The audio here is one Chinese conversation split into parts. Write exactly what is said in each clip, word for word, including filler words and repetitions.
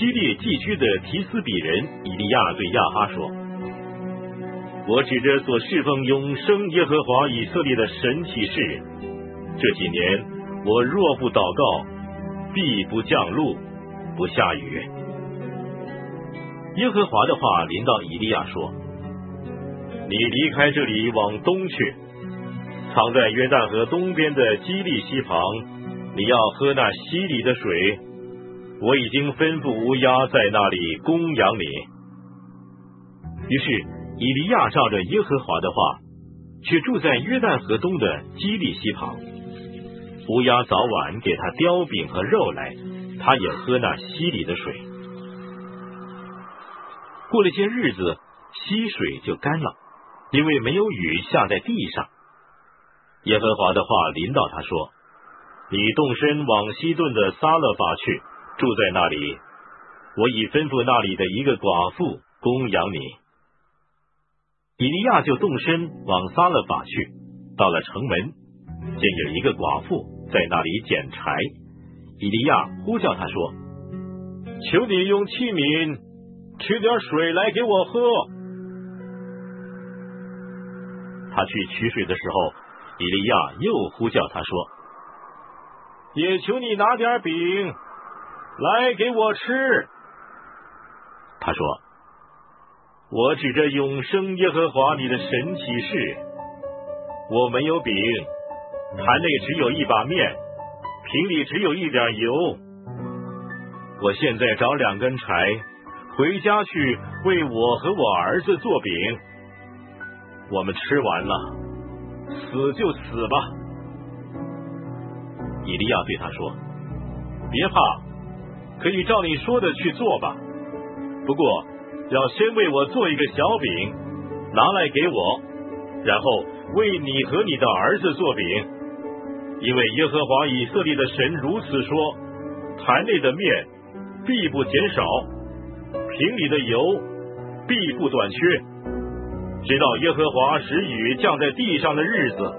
基列寄居的提斯比人以利亚对亚哈说：我指着所侍奉永生耶和华以色列的神起誓，这几年我若不祷告，必不降露，不下雨。耶和华的话临到以利亚说：你离开这里往东去，藏在约旦河东边的基利溪旁，你要喝那溪里的水，我已经吩咐乌鸦在那里供养你。于是以利亚照着耶和华的话，却住在约旦河东的基利溪旁。乌鸦早晚给他叼饼和肉来，他也喝那溪里的水。过了些日子，溪水就干了，因为没有雨下在地上。耶和华的话临到他说：你动身往西顿的撒勒法去，住在那里，我已吩咐那里的一个寡妇供养你。以利亚就动身往撒勒法去，到了城门，见有一个寡妇在那里捡柴。以利亚呼叫他说：求你用器皿取点水来给我喝。他去取水的时候，以利亚又呼叫他说：也求你拿点饼来给我吃。他说：我指着永生耶和华你的神起誓，我没有饼，坛内只有一把面，瓶里只有一点油。我现在找两根柴，回家去为我和我儿子做饼。我们吃完了，死就死吧。以利亚对他说：别怕，可以照你说的去做吧。不过要先为我做一个小饼，拿来给我，然后为你和你的儿子做饼。因为耶和华以色列的神如此说：坛内的面必不减少，瓶里的油必不短缺，直到耶和华使雨降在地上的日子。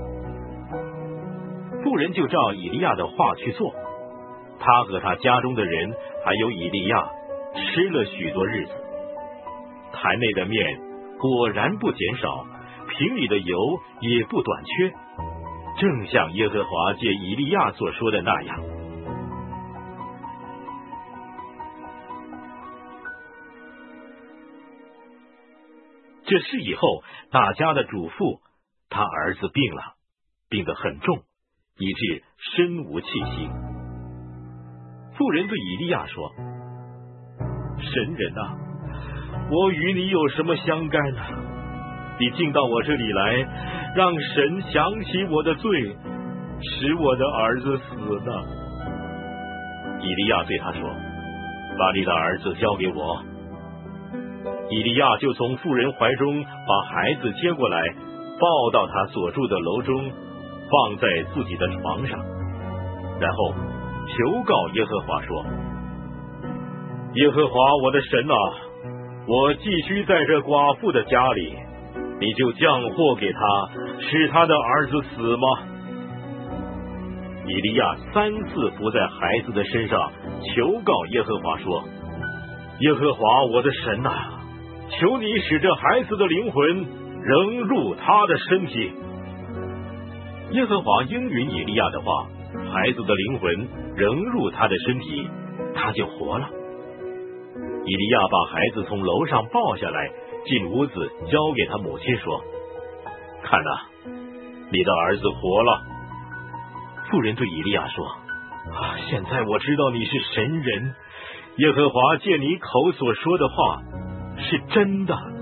妇人就照以利亚的话去做，他和他家中的人还有以利亚吃了许多日子。坛内的面果然不减少，瓶里的油也不短缺，正像耶和华借以利亚所说的那样。这事以后，大家的主妇他儿子病了，病得很重，以致身无气息。妇人对以利亚说：神人啊，我与你有什么相干呢？你进到我这里来，让神想起我的罪，使我的儿子死了。以利亚对他说：把你的儿子交给我。以利亚就从妇人怀中把孩子接过来，抱到他所住的楼中，放在自己的床上，然后求告耶和华说：耶和华我的神啊，我寄居在这寡妇的家里，你就降祸给他，使他的儿子死吗？以利亚三次伏在孩子的身上求告耶和华说：耶和华我的神啊，求你使这孩子的灵魂仍入他的身体。耶和华应允以利亚的话，孩子的灵魂仍入他的身体，他就活了。以利亚把孩子从楼上抱下来，进屋子交给他母亲说：看哪，你的儿子活了。妇人对以利亚说：啊，现在我知道你是神人，耶和华借你口所说的话是真的。